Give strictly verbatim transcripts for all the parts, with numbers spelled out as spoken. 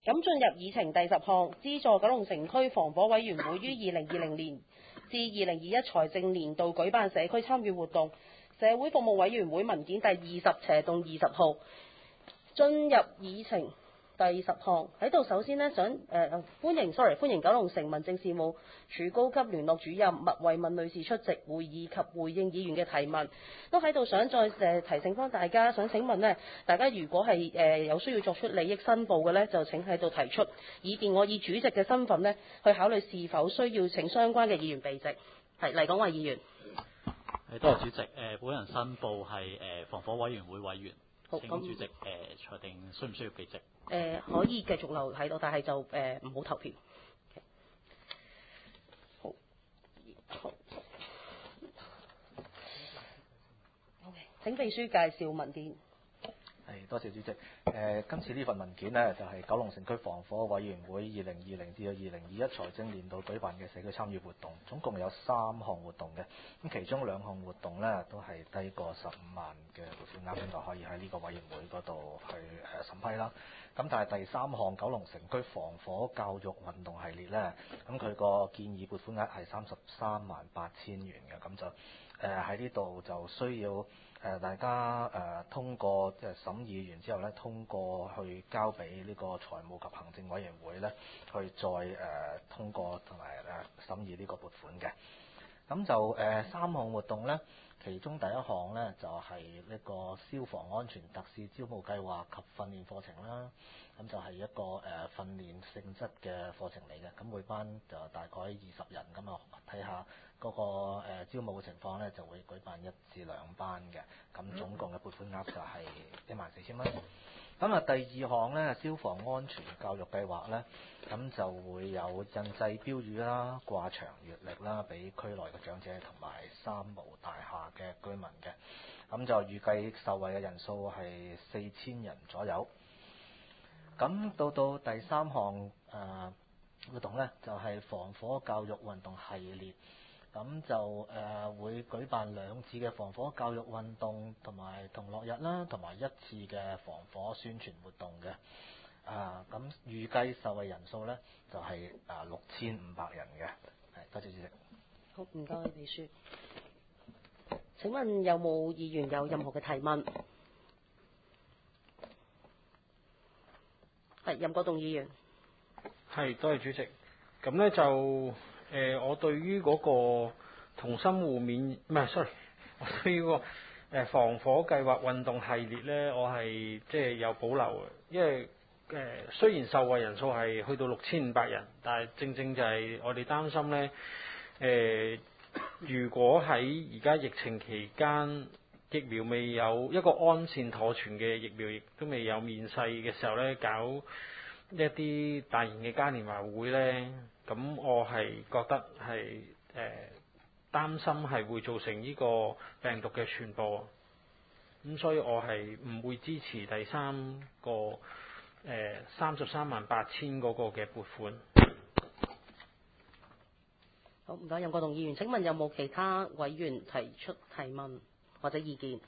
咁進入議程第十項，資助九龍城區防火委員會於二零二零年至二零二一財政年度舉辦社區參與活動，社會服務委員會文件第二十斜動二十號。進入議程第十項喺度，首先呢，想誒、呃、歡迎，sorry 歡迎九龍城民政事務處高級聯絡主任麥慧敏女士出席會議及回應議員嘅提問。都喺度想再誒、呃、提醒翻大家，想請問呢，大家如果係誒、呃、有需要作出利益申報嘅呢，就請喺度提出，以便我以主席嘅身份呢，去考慮是否需要請相關嘅議員避席。係黎廣華議員。 誒，多謝主席。誒、呃，本人申報係誒、呃、防火委員會委員。 好， 請主席誒裁定需唔需要避席？誒、 呃、可以繼續留喺度，但係就誒唔好投票。好，好。OK， 請秘書介紹文件。 係，多謝主席。誒、呃，今次呢份文件呢，就係、是、九龍城區防火委員會二零二零至到二零二一財政年度舉辦嘅社區參與活動，總共有三項活動嘅。咁其中兩項活動呢，都係低過十五萬嘅撥款額，咁就可以喺呢個委員會嗰度去誒審批啦。咁但係第三項九龍城區防火教育運動系列呢，咁佢個建議撥款額係三十三萬八千元嘅，咁就誒喺呢度就需要。誒大家誒通過即係審議完之後咧，通過去交俾呢個財務及行政委員會咧，去再誒通過同埋誒審議呢個撥款嘅。咁就誒三項活動咧，其中第一項咧就係呢個消防安全特使招募計劃及訓練課程啦。咁就係一個誒訓練性質嘅課程嚟嘅。咁每班就大概二十人咁啊，睇下嗰個誒招募嘅情況咧，就會舉辦一至兩班嘅。咁總共嘅撥款額就係一萬四千蚊。咁啊，第二項咧，消防安全教育計劃咧，咁就會有印製標語啦、掛牆月曆啦，俾區內嘅長者同埋三無大廈嘅居民嘅。咁就預計受惠嘅人數係四千人左右。咁到到第三項誒、呃、活動咧，就係、是、防火教育運動系列。咁就誒、呃、會舉辦兩次嘅防火教育運動，同埋同樂日啦，同埋一次嘅防火宣傳活動嘅。啊，咁預計受惠人數咧就係啊六千五百人嘅。係，多謝主席。 好，唔該秘書。請問有冇議員有任何嘅提問？係，任國棟議員。 係，多謝主席。咁咧就。誒、呃，我對於嗰個同心互勉，唔係 sorry，我對於個誒防火計劃運動系列咧，我係即係有保留嘅，因為誒、呃、雖然受惠人數係去到六千五百人，但係正正就係我哋擔心咧，誒、呃、如果喺而家疫情期間疫苗未有一個安全妥全嘅疫苗，亦都未有面世嘅時候咧，搞一啲大型嘅嘉年華會咧。咁我係覺得係誒、呃、擔心係會造成呢個病毒嘅傳播，咁所以我係唔會支持第三個誒三十三萬八千嗰個嘅撥款。 好，唔該，任國棟議員。請問有冇其他委員提出提問或者意見？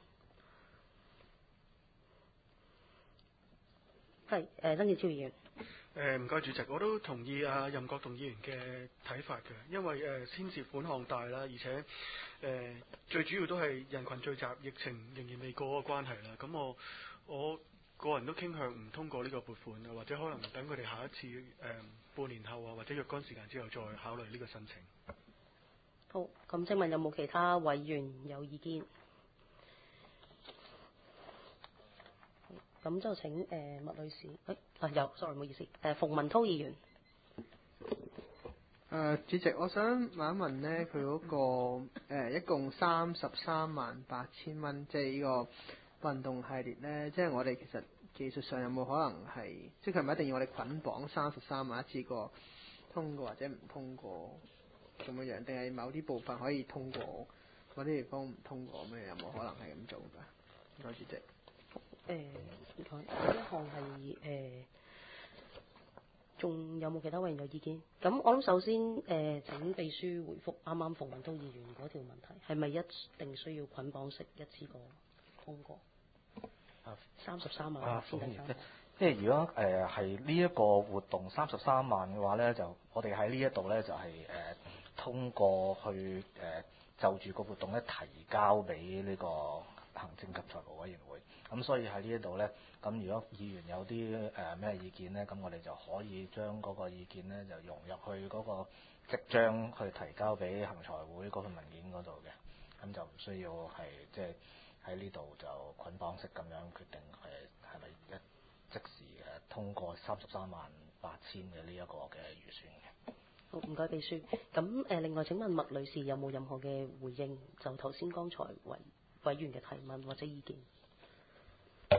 係誒、呃，曾志超議員。 誒唔該主席，我都同意啊任國棟議員嘅睇法嘅，因為誒牽涉款項大啦，而且誒、呃、最主要都係人群聚集，疫情仍然未過嘅關係啦。咁我我個人都傾向唔通過呢個撥款啊，或者可能等佢哋下一次誒、呃、半年後啊，或者若干時間之後再考慮呢個申請。 好，咁請問有冇其他委員有意見？咁就請誒、呃、麥女士，誒啊有 ，sorry 唔好意思，誒、呃、馮文滔議員。 誒、呃、主席，我想問一問呢，佢嗰、那個誒、呃、一共三十三萬八千蚊，即係呢個運動系列呢，即係我哋其實技術上有冇可能係，即係佢唔一定要我哋捆綁三十三萬一次過通過或者唔通過咁樣樣，定係某啲部分可以通過，某啲地方唔通過咩？有冇可能係咁做㗎？唔該，主席。 誒，唔該，呢一項係誒，仲、呃、有冇其他委員有意見？咁我諗首先誒、呃、請秘書回覆啱啱馮文滔議員嗰條問題，係咪一定需要捆綁式一次過通過？三十三萬先第三項。 即係如果誒係呢一個活動三十三萬嘅話咧，就我哋喺呢一度咧就係、是、誒、呃、通過去誒、呃、就住個活動咧提交俾呢個行政及財務委員會。咁所以喺呢一度咧，咁如果議員有啲誒咩意見咧，咁我哋就可以將嗰個意見咧就融入去嗰個即將去提交俾行財會嗰份文件嗰度嘅。咁就唔需要係即係喺呢度就捆綁式咁樣決定係係咪一即時誒通過三十三萬八千嘅呢一個嘅預算嘅。 好，唔該秘書。咁誒，另外請問麥女士有冇任何嘅回應？就頭先剛才委委員嘅提問或者意見。 誒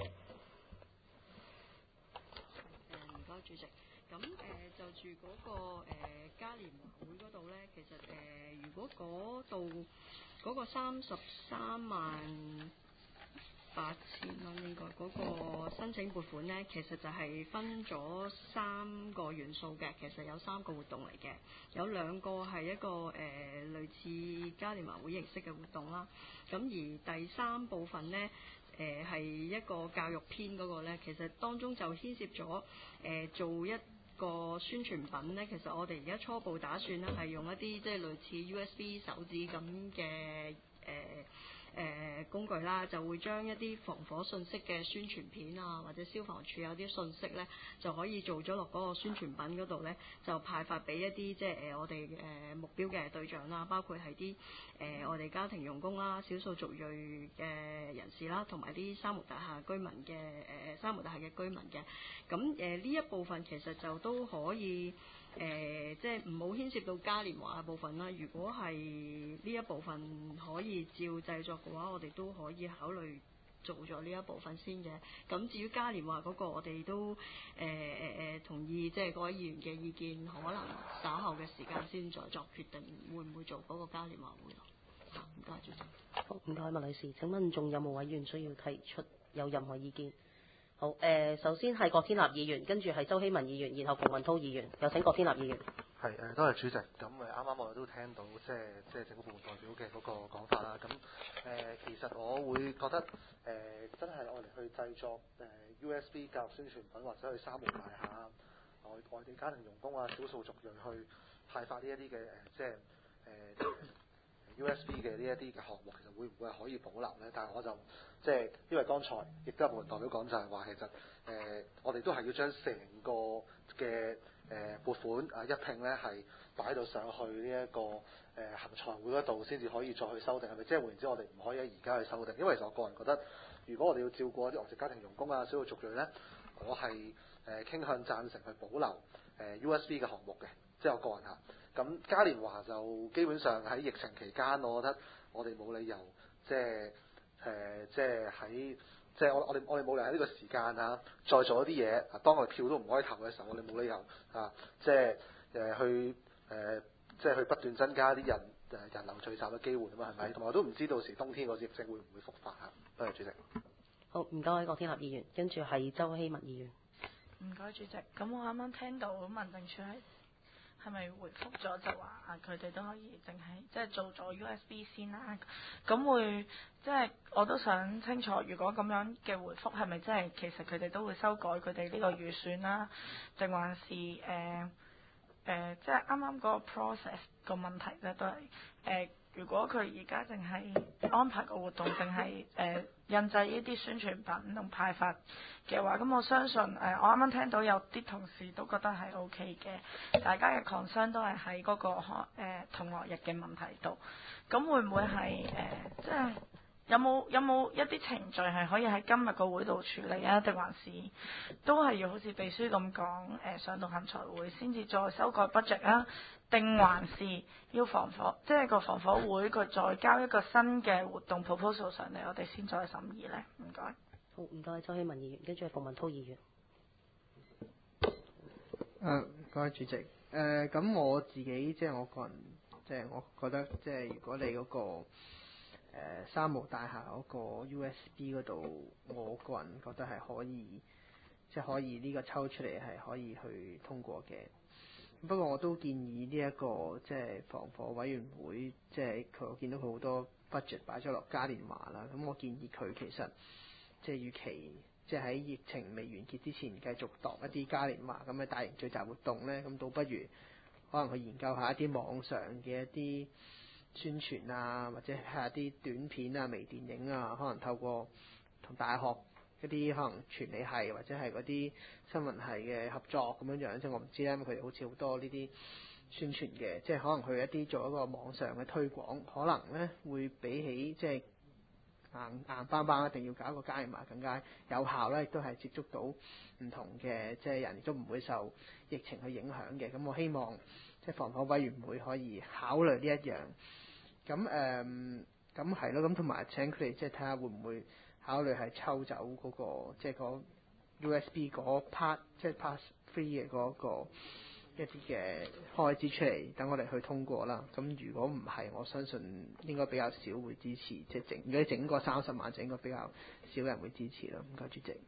唔該主席。咁誒、呃、就住嗰、那個誒、呃、嘉年華會嗰度咧，其實誒、呃、如果嗰度嗰個三十三萬八千蚊應該嗰個申請撥款咧，其實就係分咗三個元素嘅，其實有三個活動嚟嘅，有兩個係一個誒、呃、類似嘉年華會形式嘅活動啦，咁而第三部分咧。誒係、呃、一個教育篇嗰個咧，其實當中就牽涉咗誒、呃、做一個宣傳品咧。其實我哋而家初步打算咧係用一啲即係類似 U S B 手指咁嘅誒誒工具啦，就會將一啲防火信息嘅宣傳片啊，或者消防處有啲信息咧，就可以做咗落嗰個宣傳品嗰度咧，就派發俾一啲即係誒、呃、我哋誒、呃、目標嘅對象啦，包括係啲誒我哋家庭傭工啦、少數族裔嘅人士啦，同埋啲三無大廈居民嘅誒、呃、三無大廈嘅居民嘅。咁誒呢一部分其實就都可以。誒、呃，即係唔好牽涉到嘉年華嘅部分啦。如果係呢一部分可以照製作嘅話，我哋都可以考慮做咗呢一部分先嘅。咁至於嘉年華嗰個，我哋都誒誒誒同意，即係各位議員嘅意見，可能稍後嘅時間先再作決定，會唔會做嗰個嘉年華會咯？嚇，唔該，主席。 好，唔該，麥女士。請問仲有冇委員需要提出有任何意見？好，誒、呃，首先係郭天立議員，跟住係周希文議員，然後馮文滔議員，有請郭天立議員。 係誒，多謝主席。咁誒，啱啱我哋都聽到即係即係政府部門代表嘅嗰個講法啦。咁誒、呃，其實我會覺得誒、呃，真係我哋去製作誒、呃、U S B 教育宣傳品，或者去三無大廈、外外地家庭傭工啊、少數族裔去派發呢一啲嘅誒，即係誒。呃 U S B 嘅呢一啲嘅項目，其實會唔會係可以保留呢？但係我就即係因為剛才亦都有部分代表講就係話，其實誒、呃、我哋都係要將成個嘅誒、呃、撥款啊一併咧係擺到上去呢、這、一個誒、呃、行財會嗰度，先至可以再去修訂，係咪？即係換言之，我哋唔可以喺而家去修訂，因為其實我個人覺得，如果我哋要照顧一啲外籍家庭傭工啊、少數族裔咧，我係誒、呃、傾向贊成去保留誒、呃、U S B 嘅項目嘅，即係我個人嚇。咁嘉年華就基本上喺疫情期間，我覺得我哋冇理由即係誒，即係喺即係我我哋我哋冇理由喺呢個時間啊，再做一啲嘢。啊，當我哋票都唔可以投嘅時候，我哋冇理由啊，即係誒、呃、去誒、呃，即係去不斷增加啲人誒人流聚集嘅機會啊嘛，係咪？同埋我都唔知到時冬天嗰時疫症會唔會復發啊？多謝主席。 好，唔該，郭天立議員，跟住係周希文議員。 唔該，主席。咁我啱啱聽到民政處係。係咪回覆咗就話啊？佢哋都可以淨係即係做咗 U S B 先啦。咁會即係我都想清楚，如果咁樣嘅回覆係咪即係其實佢哋都會修改佢哋呢個預算啦？定還是誒誒、呃呃、即係啱啱嗰個 process 個問題咧都係誒、呃？如果佢而家淨係安排個活動，淨係誒印製呢啲宣傳品同派發嘅話，咁我相信誒、呃，我啱啱聽到有啲同事都覺得係 O K 嘅，大家嘅 concern 都係喺嗰個誒、呃、同樂日嘅問題度。咁會唔會係誒、呃、即係有冇有冇一啲程序係可以喺今日個會度處理啊？定還是都係要好似秘書咁講誒上到行財會先至再修改 budget 啊？定還是要防火，即係個防火會佢再交一個新嘅活動 proposal 上嚟，我哋先再審議呢？唔該。 好，唔該，周希文議員，跟住係馮文滔議員。 誒，唔該主席。誒、呃，咁我自己即係我個人，即係我覺得，即係如果你嗰、那個誒、呃、三無大廈嗰個 U S B 嗰度，我個人覺得係可以，即係可以呢個抽出嚟係可以去通過嘅。不過我都建議呢、這、一個即係防火委員會，即係佢我見到佢好多 budget 擺咗落嘉年華啦。咁我建議佢其實即係與其即係喺疫情未完結之前繼續度一啲嘉年華咁嘅大型聚集活動咧，咁倒不如可能去研究下一啲網上嘅一啲宣傳啊，或者係一啲短片啊、微電影啊，可能透過同大學一啲可能傳理系或者係嗰啲新聞系嘅合作咁樣樣，即係我唔知咧，因為佢哋好似好多呢啲宣傳嘅，即係可能去一啲做一個網上嘅推廣，可能咧會比起即係硬硬邦邦一定要搞一個嘉年華更加有效咧，亦都係接觸到唔同嘅即係人，亦都唔會受疫情去影響嘅。咁我希望即係防火委員會可以考慮呢一樣。咁誒，咁係咯，咁同埋請佢哋即係睇下會唔會考慮係抽走嗰、那個即係嗰 U S B 嗰 part， 即係 pass free 嘅嗰個一啲嘅開支出嚟，等我哋去通過啦。咁如果唔係，我相信應該比較少會支持，即係整如果整個三十萬，就應該比較少人會支持啦。唔該，主席。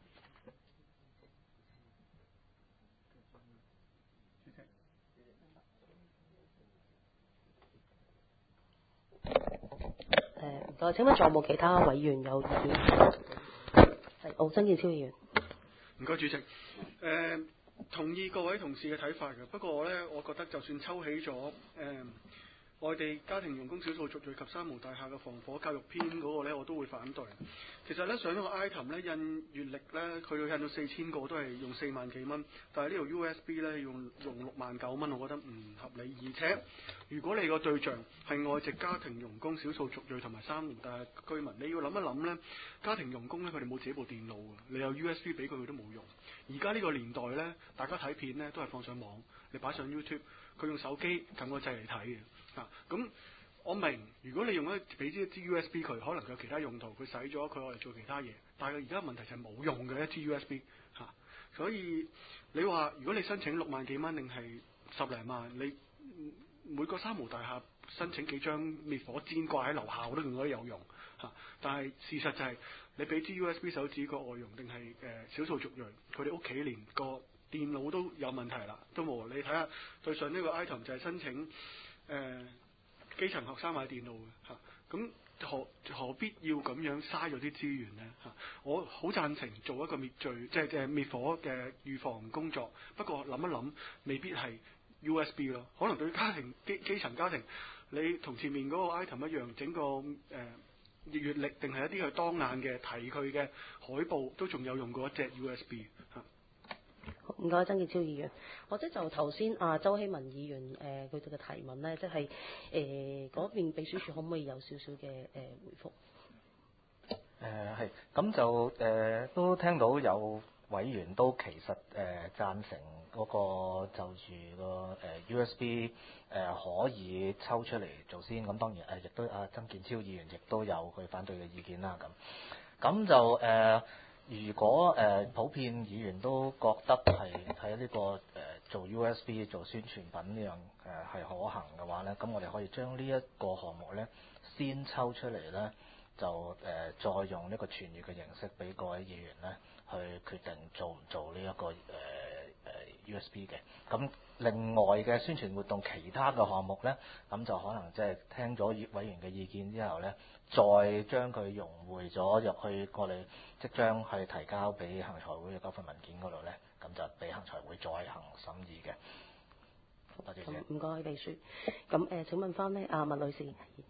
誒唔該，請問仲有冇其他委員有意見？係，好，曾健超議員。 唔該，主席。誒、呃，同意各位同事嘅睇法嘅。不過咧，我覺得就算抽起咗誒、呃、外地家庭傭工少數族裔及三無大廈嘅防火教育篇嗰個咧，我都會反對。其實咧，上咗個 item 咧，印月曆咧，佢要印到四千個都係用四萬幾蚊，但係呢條 U S B 咧用用六萬九蚊，我覺得唔合理。而且如果你個對象係外籍家庭傭工、少數族裔同埋三無大廈居民，你要諗一諗咧，家庭傭工咧佢哋冇自己部電腦嘅，你有 U S B 俾佢佢都冇用。而家呢個年代咧，大家睇片咧都係放上網，你擺上 YouTube， 佢用手機撳個掣嚟睇嘅。啊，咁我明，如果你用一俾一支 U S B 佢，可能佢有其他用途，佢洗咗佢攞嚟做其他嘢。但係而家問題就係冇用嘅一支 U S B 嚇、啊，所以你話如果你申請六萬幾蚊定係十零萬，你每個三無大廈申請幾張滅火氈掛喺樓下，我都覺得有用嚇、啊。但係事實就係、是、你俾支 U S B 手指個外傭定係誒少數族裔，佢哋屋企連個電腦都有問題啦，都冇。你睇下對上呢個 item 就係申請誒、呃、基層學生買電腦嘅嚇，咁、啊。何何必要咁樣嘥咗啲資源呢？嚇，我好贊成做一個滅罪，即係嘅滅火嘅預防工作。不過諗一諗，未必係 U S B 咯。可能對家庭基基層家庭，你同前面嗰個 item 一樣，整個誒、呃、月曆定係一啲佢當眼嘅提佢嘅海報，都仲有用過一隻 U S B 嚇。 唔該，曾健超議員，或者就頭先啊周希文議員誒佢哋嘅提問咧，即係誒嗰邊秘書處可唔可以有少少嘅誒回覆？ 誒係，咁就誒、呃、都聽到有委員都其實誒、呃、贊成嗰個就住個誒 U S B 誒、呃、可以抽出嚟做先，咁當然誒亦、呃、都阿、啊、曾健超議員亦都有佢反對嘅意見啦，咁咁就誒。呃如果誒、呃、普遍議員都覺得係喺呢個誒、呃、做 U S B 做宣傳品呢樣誒係可行嘅話咧，咁我哋可以將呢一個項目咧先抽出嚟咧，就誒、呃、再用呢個傳閱嘅形式俾各位議員咧去決定做唔做呢、這、一個誒誒、呃、U S B 嘅。咁另外嘅宣傳活動其他嘅項目咧，咁就可能即係聽咗委員嘅意見之後咧，再將佢融匯咗入去我哋即將去提交俾行財會嘅嗰份文件嗰度咧，咁就俾行財會再行審議嘅。多謝先。 唔該，秘書。咁誒、呃，請問翻咧，阿麥女士。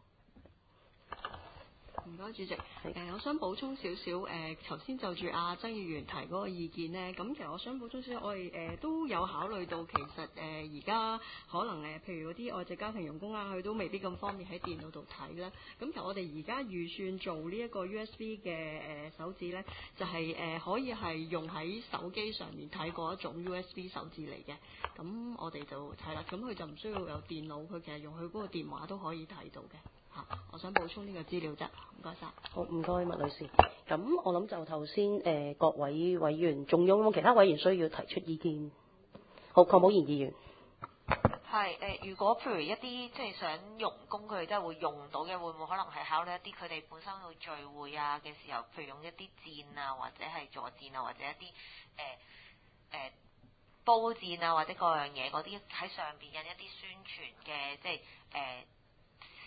唔該，主席。誒、呃，我想補充少少誒，頭、呃、先就住阿曾議員提嗰個意見呢。咁其實我想補充少少，我哋誒、呃、都有考慮到，其實誒而家可能誒、呃，譬如嗰啲外籍家庭傭工啊，佢都未必咁方便喺電腦度睇啦。咁其實我哋而家預算做呢一個 U S B 嘅誒、呃、手指呢，就係、是、誒、呃、可以係用喺手機上面睇嗰一種 U S B 手指嚟嘅。咁我哋就係啦，咁佢就唔需要有電腦，佢其實用佢嗰個電話都可以睇到嘅。嚇，我想補充呢個資料啫，唔該晒。 好，唔該，麥女士。咁我諗就頭先誒各位委員，仲有冇其他委員需要提出意見？好，鄺寶賢議員。 係誒、呃，如果譬如一啲即係想用工，佢哋真係會用到嘅，會唔會可能係考慮一啲佢哋本身去聚會啊嘅時候，譬如用一啲墊啊，或者係坐墊啊，或者一啲誒誒煲墊啊，或者各樣嘢嗰啲喺上邊印一啲宣傳嘅，即係誒。呃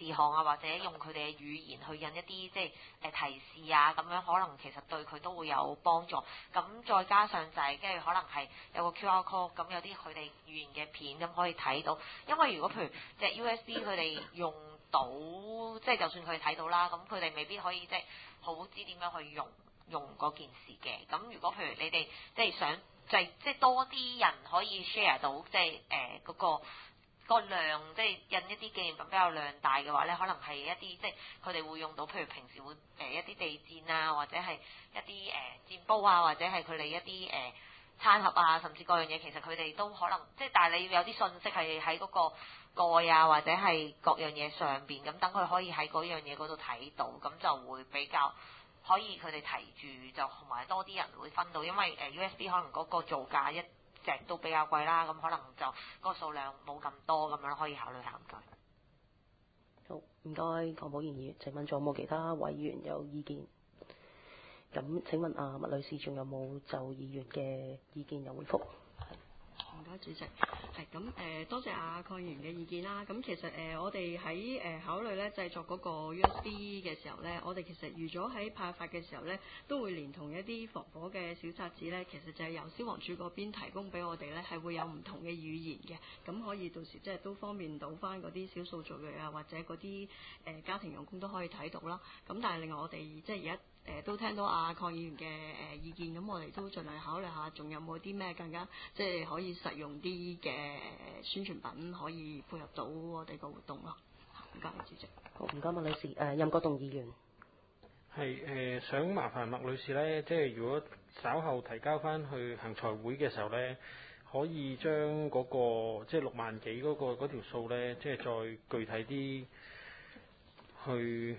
事項啊，或者用佢哋嘅語言去印一啲即係誒提示啊，咁樣可能其實對佢都會有幫助。咁再加上就係跟住可能係有個 Q R code，咁有啲佢哋語言嘅片咁可以睇到。因為如果譬如隻 U S B 佢哋用到，即係就算佢哋睇到啦，咁佢哋未必可以即係好知點樣去用用嗰件事嘅。咁如果譬如你哋即係想就係即係多啲人可以 share 到，即係誒嗰個。個量即係印一啲紀念品比較量大嘅話咧，可能係一啲即係佢哋會用到，譬如平時會誒、呃、一啲地氈啊，或者係一啲誒、呃、氈煲啊，或者係佢哋一啲誒、呃、餐盒啊，甚至各樣嘢，其實佢哋都可能即係，但係你要有啲信息係喺嗰個蓋啊，或者係各樣嘢上邊，咁等佢可以喺嗰樣嘢嗰度睇到，咁就會比較可以佢哋提住，就同埋多啲人會分到，因為誒、呃、U S B 可能嗰個造價一隻都比較貴啦，咁可能就嗰個數量冇咁多，咁樣可以考慮下。唔該。 好，唔該，唐寶賢議員。請問仲有冇其他委員有意見？咁請問啊，麥女士仲有冇就議員嘅意見有回覆？ 唔該，主席。係咁誒，多謝阿鄺議員嘅意見啦。咁其實誒、呃，我哋喺誒考慮咧製作嗰個 U S B 嘅時候咧，我哋其實預咗喺派發嘅時候咧，都會連同一啲防火嘅小冊子咧，其實就係由消防處嗰邊提供俾我哋咧，係會有唔同嘅語言嘅，咁可以到時即係都方便到翻嗰啲少數族裔啊，或者嗰啲誒家庭傭工都可以睇到啦。咁但係另外我哋即係而家。誒、呃、都聽到阿鄺議員嘅誒、呃、意見，咁我哋都盡量考慮下，仲有冇啲咩更加即係可以實用啲嘅宣傳品可以配合到我哋個活動咯。唔該，主席。 好，唔該，麥女士。誒、呃，任國棟議員。 係誒、呃，想麻煩麥女士咧，即係如果稍後提交翻去行財會嘅時候咧，可以將嗰、那個即係六萬幾嗰、那個嗰條數咧，即係再具體啲去。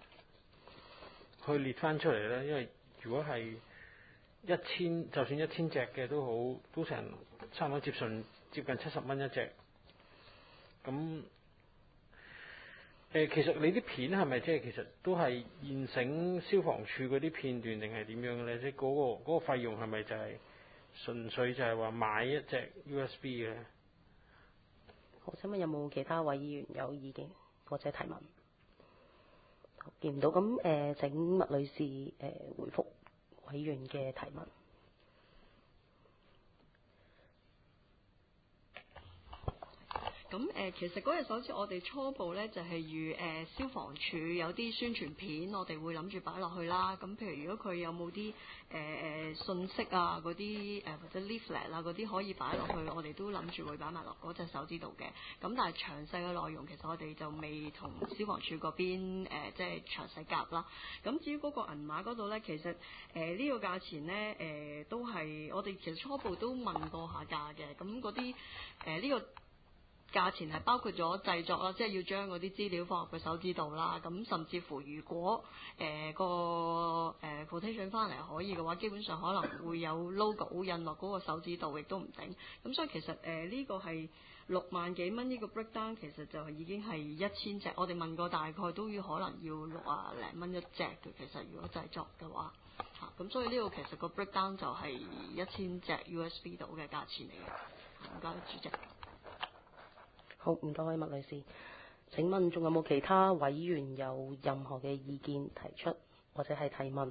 去列翻出嚟咧，因為如果係一千，就算一千隻嘅都好，都成差唔多接近接近七十蚊一隻。咁誒、呃，其實你啲片係咪即係其實都係現成消防處嗰啲片段定係點樣嘅咧？即係嗰個嗰個費用係咪就係純粹就係話買一隻 U S B 嘅？ 好，請問有冇其他位議員有意見或者提問？見唔到咁誒、呃，請麥女士誒、呃、回覆委員嘅提問。 咁誒、呃，其實嗰隻手指我哋初步咧就係預誒消防處有啲宣傳片，我哋會諗住擺落去啦。咁譬如如果佢有冇啲誒誒信息啊，嗰啲誒或者 leaflet 啊嗰啲可以擺落去，我哋都諗住會擺埋落嗰隻手指度嘅。咁但係詳細嘅內容其實我哋就未同消防處嗰邊誒、呃、即係詳細夾啦。咁至於嗰個銀碼嗰度咧，其實誒呢、呃這個價錢咧誒、呃、都係我哋其實初步都問過下價嘅。咁嗰啲誒呢個價錢係包括咗製作啦，即係要將嗰啲資料放入個手指度啦。咁甚至乎如果誒、呃、個誒、呃、quotation 翻嚟可以嘅話，基本上可能會有 logo 印落嗰個手指度，亦都唔定。咁所以其實誒呢、呃這個係六萬幾蚊呢個 breakdown，其實就係已經係一千隻。我哋問過大概都要可能要六啊零蚊一隻嘅。其實如果製作嘅話，嚇、啊、咁所以呢個其實個 breakdown 就係一千隻 U S B 度嘅價錢嚟嘅。唔該，主席。 好，唔該，麥女士。請問仲有冇其他委員有任何嘅意見提出或者係提問？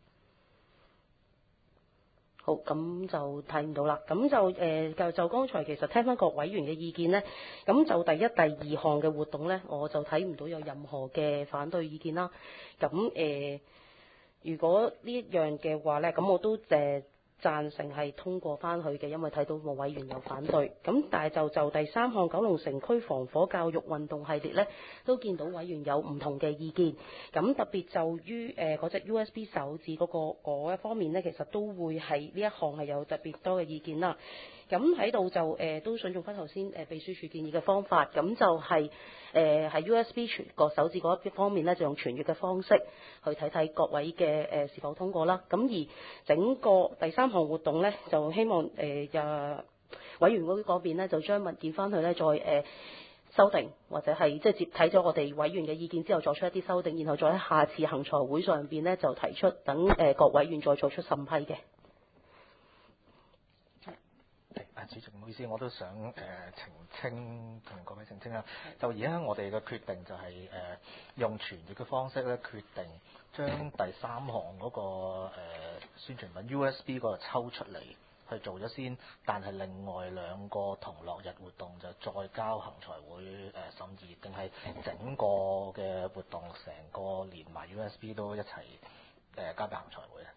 好，咁就睇唔到啦。咁就誒、呃、就就剛才其實聽翻各委員嘅意見呢，咁就第一、第二項嘅活動呢，我就睇唔到有任何嘅反對意見啦。咁誒、呃，如果呢一樣嘅話呢，咁我都誒。呃贊成係通過翻去嘅，因為睇到冇委員有反對。咁但係就就第三項九龍城區防火教育運動系列呢，都見到委員有唔同嘅意見。咁特別就於誒嗰隻 U S B 手指嗰、嗰個嗰一方面呢，其實都會係呢一項係有特別多嘅意見啦。咁喺度就誒、呃、都想用翻頭先誒秘書處建議嘅方法，咁就係誒喺 U S B 傳個手指嗰一方面咧，就用傳閱嘅方式去睇睇各位嘅誒、呃、是否通過啦。咁而整個第三項活動咧，就希望誒誒、呃、委員會嗰邊咧，就將文件翻去咧再誒、呃、修訂，或者係即係接睇咗我哋委員嘅意見之後，作出一啲修訂，然後再喺下次行財會上邊咧就提出，等誒、呃、各委員再作出審批嘅。 誒主席唔好意思，我都想誒、呃、澄清同各位澄清啦。就而家我哋嘅決定就係、是、誒、呃、用傳閱嘅方式咧，決定將第三項嗰、那個、呃、宣傳品 U S B 嗰度抽出嚟去做咗先，但係另外兩個同樂日活動就再交行財會誒、呃、審議，定係整個嘅活動成個連埋 U S B 都一齊誒、呃、交俾行財會咧？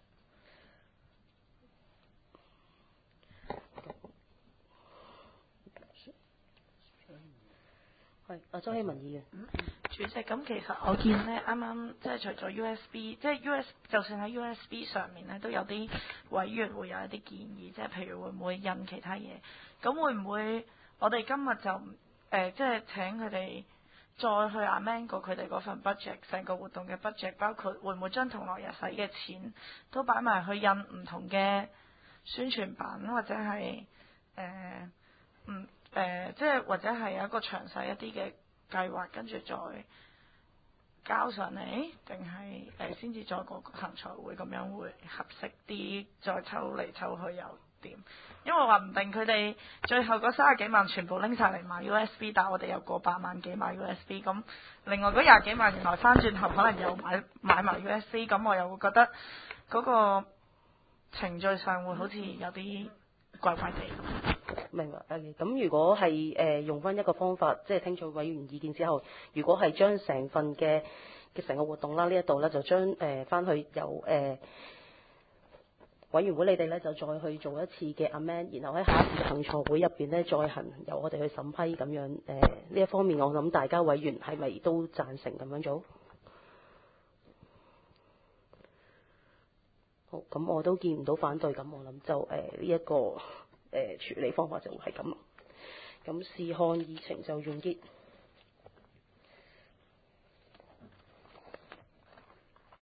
係，阿周希文議員。 主席，咁其實我見咧，啱啱即係除咗 U S B，即係 U S， 就算喺 U S B 上面咧，都有啲委員會有一啲建議，即係譬如會唔會印其他嘢？咁會唔會我哋今日就誒、呃，即係請佢哋再去 amend 過佢哋嗰份 budget， 成個活動嘅 budget， 包括會唔會將同樂日使嘅錢都擺埋去印唔同嘅宣傳品，或者係誒唔誒，即係或者係有一個詳細一啲嘅計劃，跟住再交上嚟，定係誒先至再個行財會咁樣會合適啲，再抽嚟抽去又點？因為話唔定佢哋最後嗰三十幾萬全部拎晒嚟買 U S B， 但係我哋有過百萬幾買 U S B， 咁另外嗰廿幾萬原來翻轉頭可能又買買埋 U S B， 咁我又會覺得嗰個程序上會好似有啲怪怪地。 明白，誒咁如果係誒、呃、用翻一個方法，即係聽取委員意見之後，如果係將成份嘅嘅成個活動啦，呢一度咧就將誒翻去由誒、呃、委員會你哋咧就再去做一次嘅 amend， 然後喺下一次嘅行財會入邊咧再行由我哋去審批咁樣誒呢、呃、一方面，我諗大家委員係咪都贊成咁樣做？好，咁我都見唔到反對，咁我諗就誒呢一個。誒、呃、處理方法就會係咁，咁事項議程就完結。